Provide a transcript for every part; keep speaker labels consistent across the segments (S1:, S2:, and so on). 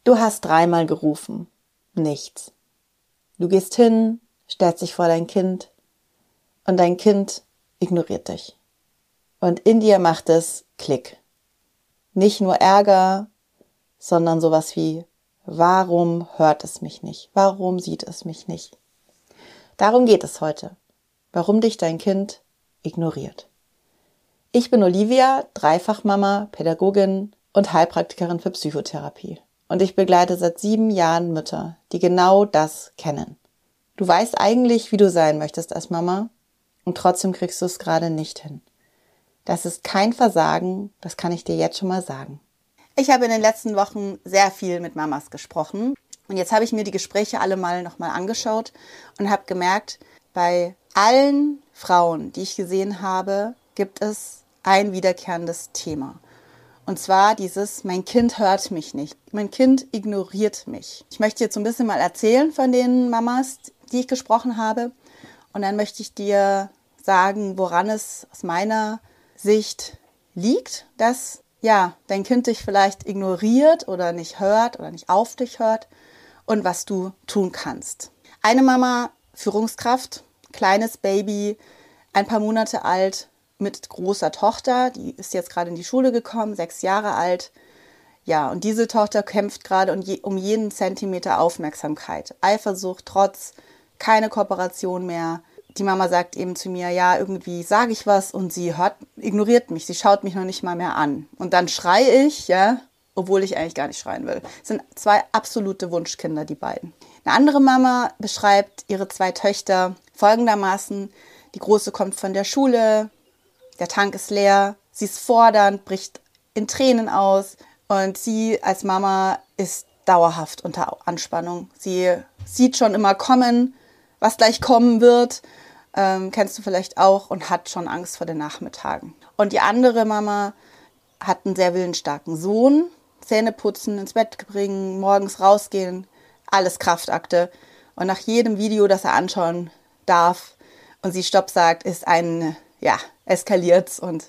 S1: Du hast 3-mal gerufen. Nichts. Du gehst hin, stellst dich vor dein Kind und dein Kind ignoriert dich. Und in dir macht es Klick. Nicht nur Ärger, sondern sowas wie, warum hört es mich nicht? Warum sieht es mich nicht? Darum geht es heute. Warum dich dein Kind ignoriert. Ich bin Olivia, Dreifachmama, Pädagogin und Heilpraktikerin für Psychotherapie. Und ich begleite seit 7 Jahren Mütter, die genau das kennen. Du weißt eigentlich, wie du sein möchtest als Mama und trotzdem kriegst du es gerade nicht hin. Das ist kein Versagen, das kann ich dir jetzt schon mal sagen. Ich habe in den letzten Wochen sehr viel mit Mamas gesprochen und jetzt habe ich mir die Gespräche alle mal nochmal angeschaut und habe gemerkt, bei allen Frauen, die ich gesehen habe, gibt es ein wiederkehrendes Thema. Und zwar dieses, mein Kind hört mich nicht, mein Kind ignoriert mich. Ich möchte jetzt so ein bisschen mal erzählen von den Mamas, die ich gesprochen habe. Und dann möchte ich dir sagen, woran es aus meiner Sicht liegt, dass dein Kind dich vielleicht ignoriert oder nicht hört oder nicht auf dich hört und was du tun kannst. Eine Mama, Führungskraft, kleines Baby, ein paar Monate alt, mit großer Tochter, die ist jetzt gerade in die Schule gekommen, 6 Jahre alt. Ja, und diese Tochter kämpft gerade um jeden Zentimeter Aufmerksamkeit. Eifersucht, Trotz, keine Kooperation mehr. Die Mama sagt eben zu mir, ja, irgendwie sage ich was und sie ignoriert mich, sie schaut mich noch nicht mal mehr an. Und dann schreie ich, obwohl ich eigentlich gar nicht schreien will. Es sind 2 absolute Wunschkinder, die beiden. Eine andere Mama beschreibt ihre 2 Töchter folgendermaßen. Die Große kommt von der Schule, der Tank ist leer, sie ist fordernd, bricht in Tränen aus und sie als Mama ist dauerhaft unter Anspannung. Sie sieht schon immer kommen, was gleich kommen wird, kennst du vielleicht auch, und hat schon Angst vor den Nachmittagen. Und die andere Mama hat einen sehr willensstarken Sohn, Zähne putzen, ins Bett bringen, morgens rausgehen, alles Kraftakte. Und nach jedem Video, das er anschauen darf und sie Stopp sagt, ist eskaliert's und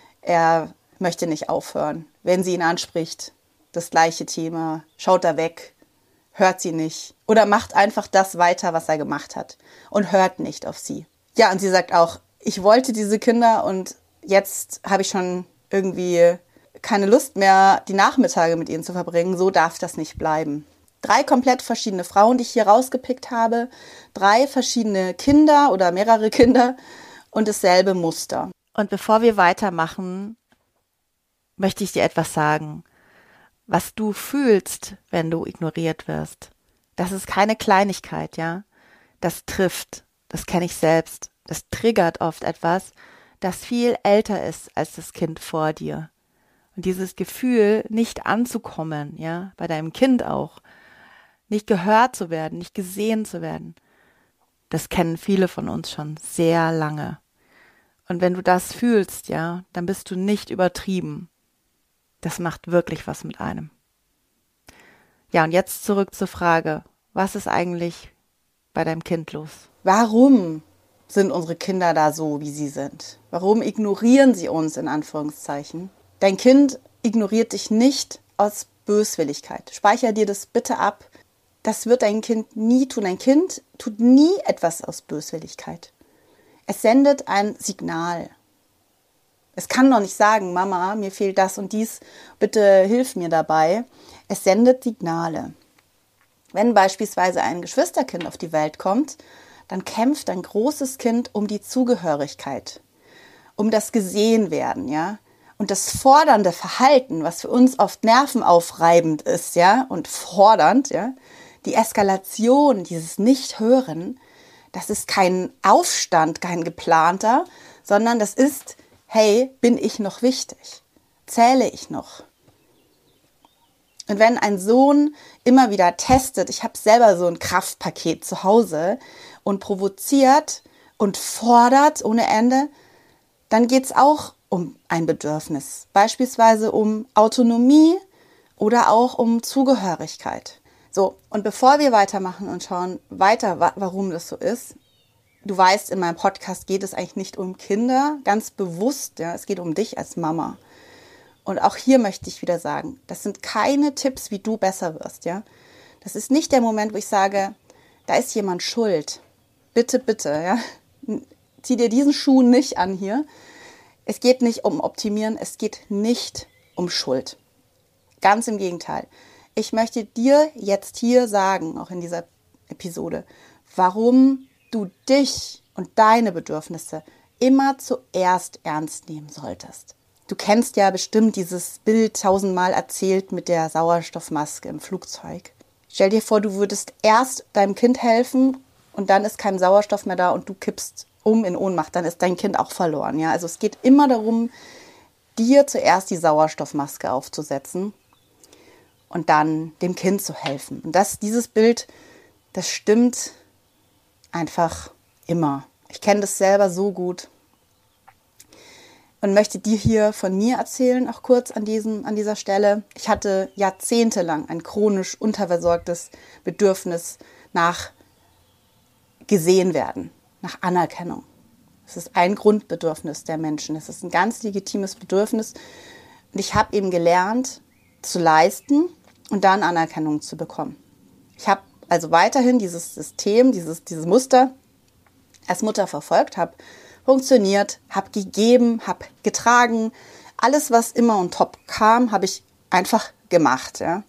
S1: er möchte nicht aufhören. Wenn sie ihn anspricht, das gleiche Thema, schaut er weg, hört sie nicht oder macht einfach das weiter, was er gemacht hat und hört nicht auf sie. Ja, und sie sagt auch, ich wollte diese Kinder und jetzt habe ich schon irgendwie keine Lust mehr, die Nachmittage mit ihnen zu verbringen. So darf das nicht bleiben. 3 komplett verschiedene Frauen, die ich hier rausgepickt habe, 3 verschiedene Kinder oder mehrere Kinder und dasselbe Muster. Und bevor wir weitermachen, möchte ich dir etwas sagen. Was du fühlst, wenn du ignoriert wirst, das ist keine Kleinigkeit, ja. Das trifft, das kenne ich selbst. Das triggert oft etwas, das viel älter ist als das Kind vor dir. Und dieses Gefühl, nicht anzukommen, ja, bei deinem Kind auch, nicht gehört zu werden, nicht gesehen zu werden, das kennen viele von uns schon sehr lange. Und wenn du das fühlst, ja, dann bist du nicht übertrieben. Das macht wirklich was mit einem. Ja, und jetzt zurück zur Frage, was ist eigentlich bei deinem Kind los? Warum sind unsere Kinder da so, wie sie sind? Warum ignorieren sie uns, in Anführungszeichen? Dein Kind ignoriert dich nicht aus Böswilligkeit. Speicher dir das bitte ab. Das wird dein Kind nie tun. Ein Kind tut nie etwas aus Böswilligkeit. Es sendet ein Signal. Es kann doch nicht sagen, Mama, mir fehlt das und dies, bitte hilf mir dabei. Es sendet Signale. Wenn beispielsweise ein Geschwisterkind auf die Welt kommt, dann kämpft ein großes Kind um die Zugehörigkeit, um das Gesehenwerden, ja. Und das fordernde Verhalten, was für uns oft nervenaufreibend ist, ja, und fordernd, ja, die Eskalation, dieses Nicht-Hören, das ist kein Aufstand, kein geplanter, sondern das ist, hey, bin ich noch wichtig? Zähle ich noch? Und wenn ein Sohn immer wieder testet, ich habe selber so ein Kraftpaket zu Hause und provoziert und fordert ohne Ende, dann geht es auch um ein Bedürfnis, beispielsweise um Autonomie oder auch um Zugehörigkeit. So, und bevor wir weitermachen und schauen weiter, warum das so ist, du weißt, in meinem Podcast geht es eigentlich nicht um Kinder, ganz bewusst, ja, es geht um dich als Mama. Und auch hier möchte ich wieder sagen, das sind keine Tipps, wie du besser wirst, ja. Das ist nicht der Moment, wo ich sage, da ist jemand schuld. Bitte, bitte, ja. Zieh dir diesen Schuh nicht an hier. Es geht nicht um Optimieren, es geht nicht um Schuld. Ganz im Gegenteil. Ich möchte dir jetzt hier sagen, auch in dieser Episode, warum du dich und deine Bedürfnisse immer zuerst ernst nehmen solltest. Du kennst ja bestimmt dieses Bild 1000-mal erzählt mit der Sauerstoffmaske im Flugzeug. Stell dir vor, du würdest erst deinem Kind helfen und dann ist kein Sauerstoff mehr da und du kippst um in Ohnmacht, dann ist dein Kind auch verloren. Ja? Also es geht immer darum, dir zuerst die Sauerstoffmaske aufzusetzen und dann dem Kind zu helfen. Und dieses Bild, das stimmt einfach immer. Ich kenne das selber so gut und möchte dir hier von mir erzählen, auch kurz an dieser Stelle. Ich hatte jahrzehntelang ein chronisch unterversorgtes Bedürfnis nach gesehen werden, nach Anerkennung. Es ist ein Grundbedürfnis der Menschen. Es ist ein ganz legitimes Bedürfnis. Und ich habe eben gelernt, zu leisten und dann Anerkennung zu bekommen. Ich habe also weiterhin dieses System, dieses Muster als Mutter verfolgt, habe funktioniert, habe gegeben, habe getragen. Alles, was immer on top kam, habe ich einfach gemacht. Ja?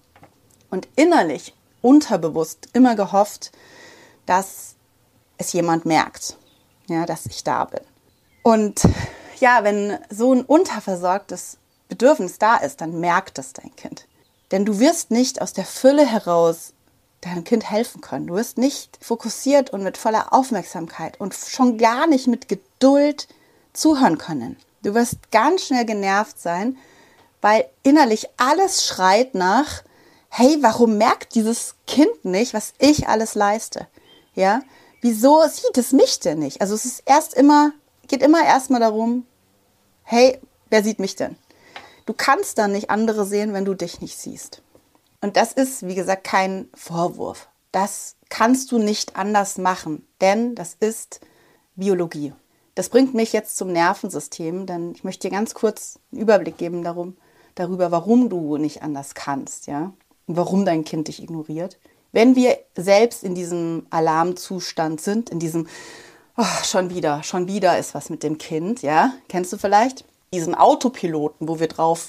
S1: Und innerlich, unterbewusst, immer gehofft, dass es jemand merkt, ja, dass ich da bin. Und ja, wenn so ein unterversorgtes Bedürfnis da ist, dann merkt es dein Kind. Denn du wirst nicht aus der Fülle heraus deinem Kind helfen können. Du wirst nicht fokussiert und mit voller Aufmerksamkeit und schon gar nicht mit Geduld zuhören können. Du wirst ganz schnell genervt sein, weil innerlich alles schreit nach, hey, warum merkt dieses Kind nicht, was ich alles leiste? Ja? Wieso sieht es mich denn nicht? Also es ist geht immer erstmal darum, hey, wer sieht mich denn? Du kannst dann nicht andere sehen, wenn du dich nicht siehst. Und das ist, wie gesagt, kein Vorwurf. Das kannst du nicht anders machen, denn das ist Biologie. Das bringt mich jetzt zum Nervensystem, denn ich möchte dir ganz kurz einen Überblick geben darüber, warum du nicht anders kannst, ja, und warum dein Kind dich ignoriert. Wenn wir selbst in diesem Alarmzustand sind, in diesem schon wieder ist was mit dem Kind, ja, kennst du vielleicht diesen Autopiloten, wo wir drauf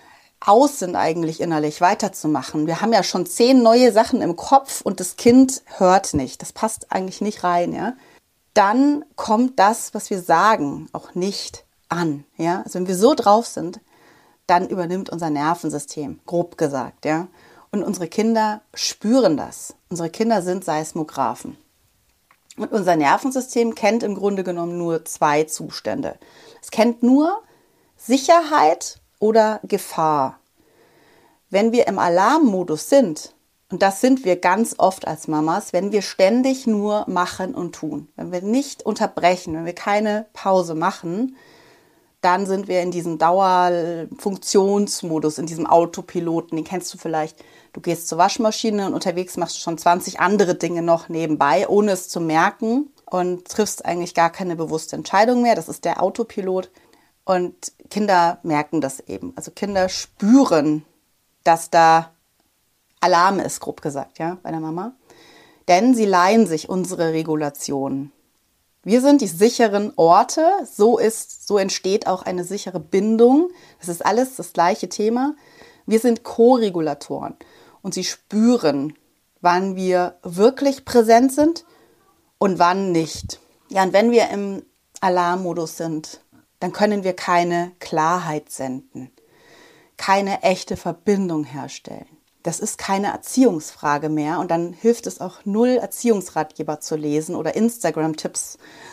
S1: aus sind, eigentlich innerlich weiterzumachen. Wir haben ja schon 10 neue Sachen im Kopf und das Kind hört nicht. Das passt eigentlich nicht rein, ja. Dann kommt das, was wir sagen, auch nicht an, ja. Also wenn wir so drauf sind, dann übernimmt unser Nervensystem, grob gesagt, ja. Und unsere Kinder spüren das. Unsere Kinder sind Seismographen. Und unser Nervensystem kennt im Grunde genommen nur 2 Zustände. Es kennt nur Sicherheit oder Gefahr. Wenn wir im Alarmmodus sind, und das sind wir ganz oft als Mamas, wenn wir ständig nur machen und tun, wenn wir nicht unterbrechen, wenn wir keine Pause machen, dann sind wir in diesem Dauerfunktionsmodus, in diesem Autopiloten, den kennst du vielleicht. Du gehst zur Waschmaschine und unterwegs machst du schon 20 andere Dinge noch nebenbei, ohne es zu merken und triffst eigentlich gar keine bewusste Entscheidung mehr. Das ist der Autopilot. Und Kinder merken das eben. Also Kinder spüren, dass da Alarm ist, grob gesagt, ja, bei der Mama. Denn sie leihen sich unsere Regulationen. Wir sind die sicheren Orte. So entsteht auch eine sichere Bindung. Das ist alles das gleiche Thema. Wir sind Co-Regulatoren. Und sie spüren, wann wir wirklich präsent sind und wann nicht. Ja, und wenn wir im Alarmmodus sind, dann können wir keine Klarheit senden, keine echte Verbindung herstellen. Das ist keine Erziehungsfrage mehr und dann hilft es auch 0, Erziehungsratgeber zu lesen oder Instagram-Tipps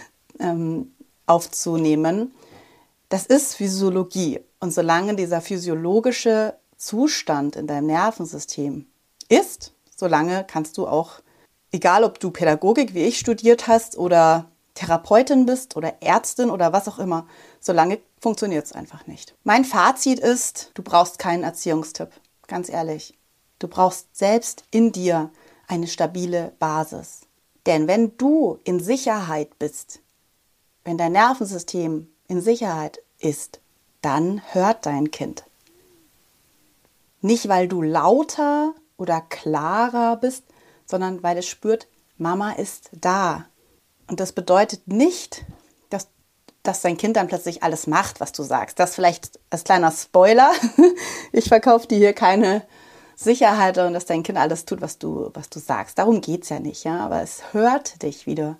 S1: aufzunehmen. Das ist Physiologie und solange dieser physiologische Zustand in deinem Nervensystem ist, solange kannst du auch, egal ob du Pädagogik wie ich studiert hast oder Therapeutin bist oder Ärztin oder was auch immer, solange funktioniert es einfach nicht. Mein Fazit ist, du brauchst keinen Erziehungstipp, ganz ehrlich. Du brauchst selbst in dir eine stabile Basis. Denn wenn du in Sicherheit bist, wenn dein Nervensystem in Sicherheit ist, dann hört dein Kind. Nicht, weil du lauter oder klarer bist, sondern weil es spürt, Mama ist da. Und das bedeutet nicht, dass dein Kind dann plötzlich alles macht, was du sagst. Das vielleicht als kleiner Spoiler. Ich verkaufe dir hier keine Sicherheit und dass dein Kind alles tut, was du sagst. Darum geht es ja nicht, ja. Aber es hört dich wieder.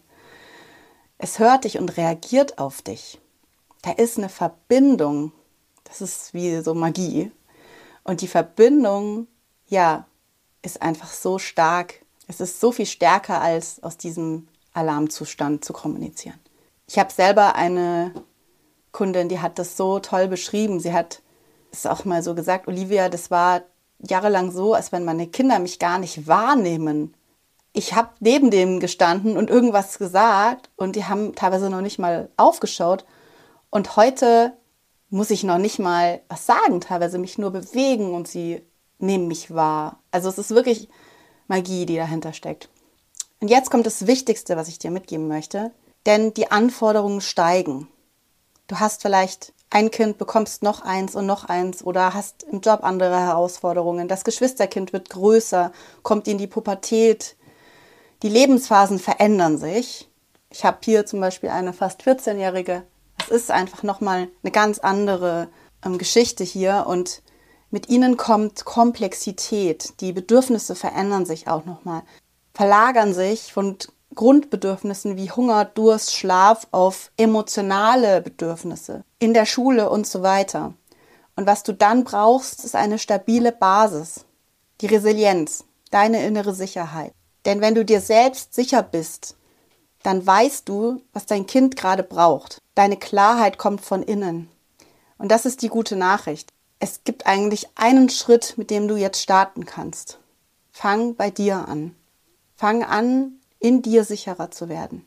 S1: Es hört dich und reagiert auf dich. Da ist eine Verbindung. Das ist wie so Magie. Und die Verbindung, ja, ist einfach so stark. Es ist so viel stärker, als aus diesem Alarmzustand zu kommunizieren. Ich habe selber eine Kundin, die hat das so toll beschrieben. Sie hat es auch mal so gesagt, Olivia, das war jahrelang so, als wenn meine Kinder mich gar nicht wahrnehmen. Ich habe neben denen gestanden und irgendwas gesagt und die haben teilweise noch nicht mal aufgeschaut. Und heute muss ich noch nicht mal was sagen, teilweise mich nur bewegen und sie nehmen mich wahr. Also es ist wirklich Magie, die dahinter steckt. Und jetzt kommt das Wichtigste, was ich dir mitgeben möchte, denn die Anforderungen steigen. Du hast vielleicht ein Kind, bekommst noch eins oder hast im Job andere Herausforderungen. Das Geschwisterkind wird größer, kommt in die Pubertät. Die Lebensphasen verändern sich. Ich habe hier zum Beispiel eine fast 14-Jährige. Es ist einfach nochmal eine ganz andere Geschichte hier und mit ihnen kommt Komplexität. Die Bedürfnisse verändern sich auch nochmal, verlagern sich von Grundbedürfnissen wie Hunger, Durst, Schlaf auf emotionale Bedürfnisse in der Schule und so weiter. Und was du dann brauchst, ist eine stabile Basis, die Resilienz, deine innere Sicherheit. Denn wenn du dir selbst sicher bist, dann weißt du, was dein Kind gerade braucht. Deine Klarheit kommt von innen. Und das ist die gute Nachricht. Es gibt eigentlich einen Schritt, mit dem du jetzt starten kannst. Fang bei dir an. Fang an, in dir sicherer zu werden.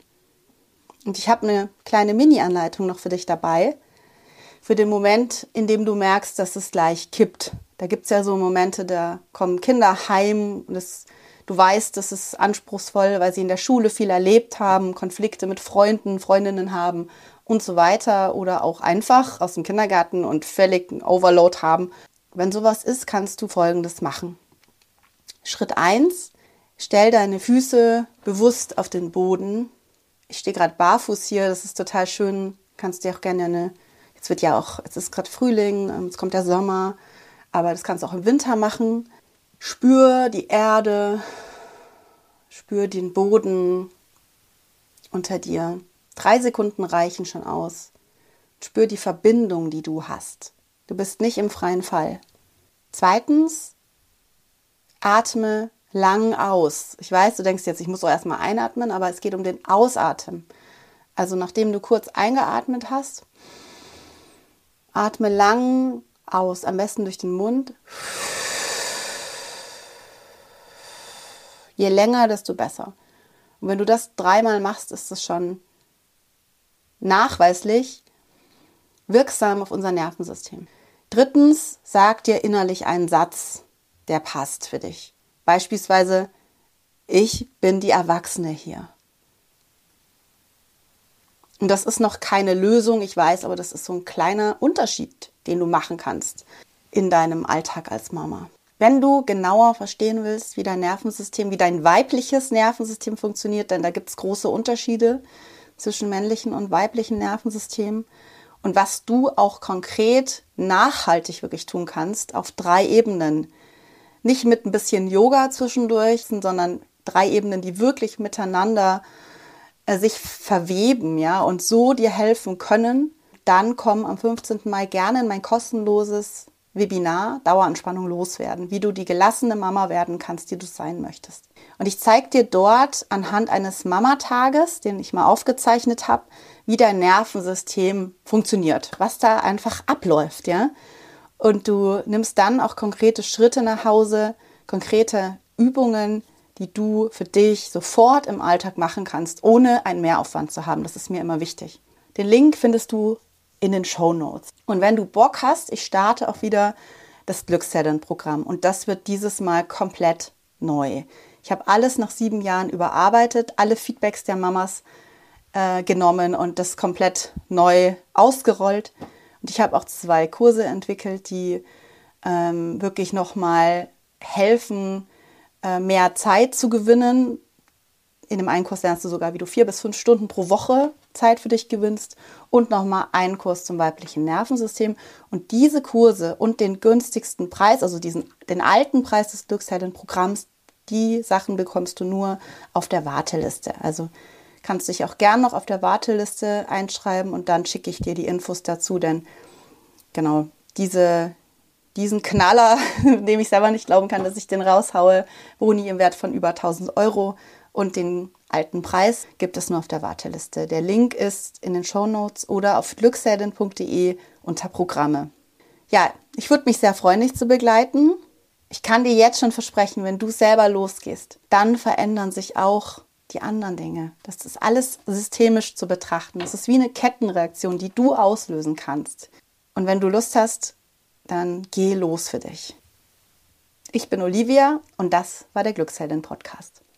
S1: Und ich habe eine kleine Mini-Anleitung noch für dich dabei, für den Moment, in dem du merkst, dass es gleich kippt. Da gibt es ja so Momente, da kommen Kinder heim und du weißt, das ist anspruchsvoll, weil sie in der Schule viel erlebt haben, Konflikte mit Freunden, Freundinnen haben und so weiter oder auch einfach aus dem Kindergarten und völlig einen Overload haben. Wenn sowas ist, kannst du Folgendes machen. Schritt 1, stell deine Füße bewusst auf den Boden. Ich stehe gerade barfuß hier, das ist total schön. Kannst dir auch gerne jetzt ist gerade Frühling, jetzt kommt der Sommer, aber das kannst du auch im Winter machen. Spür die Erde, spür den Boden unter dir. 3 Sekunden reichen schon aus. Spür die Verbindung, die du hast. Du bist nicht im freien Fall. 2, atme lang aus. Ich weiß, du denkst jetzt, ich muss doch erstmal einatmen, aber es geht um den Ausatmen. Also nachdem du kurz eingeatmet hast, atme lang aus, am besten durch den Mund. Je länger, desto besser. Und wenn du das 3-mal machst, ist das schon nachweislich wirksam auf unser Nervensystem. 3, sag dir innerlich einen Satz, der passt für dich. Beispielsweise, ich bin die Erwachsene hier. Und das ist noch keine Lösung, ich weiß, aber das ist so ein kleiner Unterschied, den du machen kannst in deinem Alltag als Mama. Wenn du genauer verstehen willst, wie dein Nervensystem, wie dein weibliches Nervensystem funktioniert, denn da gibt es große Unterschiede zwischen männlichen und weiblichen Nervensystemen und was du auch konkret nachhaltig wirklich tun kannst auf 3 Ebenen. Nicht mit ein bisschen Yoga zwischendurch, sondern 3 Ebenen, die wirklich miteinander sich verweben, ja, und so dir helfen können. Dann komm am 15. Mai gerne in mein kostenloses Webinar Dauerentspannung loswerden, wie du die gelassene Mama werden kannst, die du sein möchtest. Und ich zeige dir dort anhand eines Mamatages, den ich mal aufgezeichnet habe, wie dein Nervensystem funktioniert, was da einfach abläuft, ja. Und du nimmst dann auch konkrete Schritte nach Hause, konkrete Übungen, die du für dich sofort im Alltag machen kannst, ohne einen Mehraufwand zu haben. Das ist mir immer wichtig. Den Link findest du in den Shownotes. Und wenn du Bock hast, ich starte auch wieder das Glückszellen-Programm. Und das wird dieses Mal komplett neu. Ich habe alles nach 7 Jahren überarbeitet, alle Feedbacks der Mamas genommen und das komplett neu ausgerollt.
S2: Und ich habe auch 2 Kurse entwickelt, die wirklich nochmal helfen, mehr Zeit zu gewinnen. In dem einen Kurs lernst du sogar, wie du 4 bis 5 Stunden pro Woche Zeit für dich gewinnst und nochmal einen Kurs zum weiblichen Nervensystem. Und diese Kurse und den günstigsten Preis, also den alten Preis des Glücksheldin-Programms, die Sachen bekommst du nur auf der Warteliste. Also kannst dich auch gern noch auf der Warteliste einschreiben und dann schicke ich dir die Infos dazu, denn genau diesen Knaller, dem ich selber nicht glauben kann, dass ich den raushaue, Boni im Wert von über 1.000 Euro und den alten Preis gibt es nur auf der Warteliste. Der Link ist in den Shownotes oder auf glücksheldin.de unter Programme. Ja, ich würde mich sehr freuen, dich zu begleiten. Ich kann dir jetzt schon versprechen, wenn du selber losgehst, dann verändern sich auch die anderen Dinge. Das ist alles systemisch zu betrachten. Das ist wie eine Kettenreaktion, die du auslösen kannst. Und wenn du Lust hast, dann geh los für dich. Ich bin Olivia und das war der Glücksheldin-Podcast.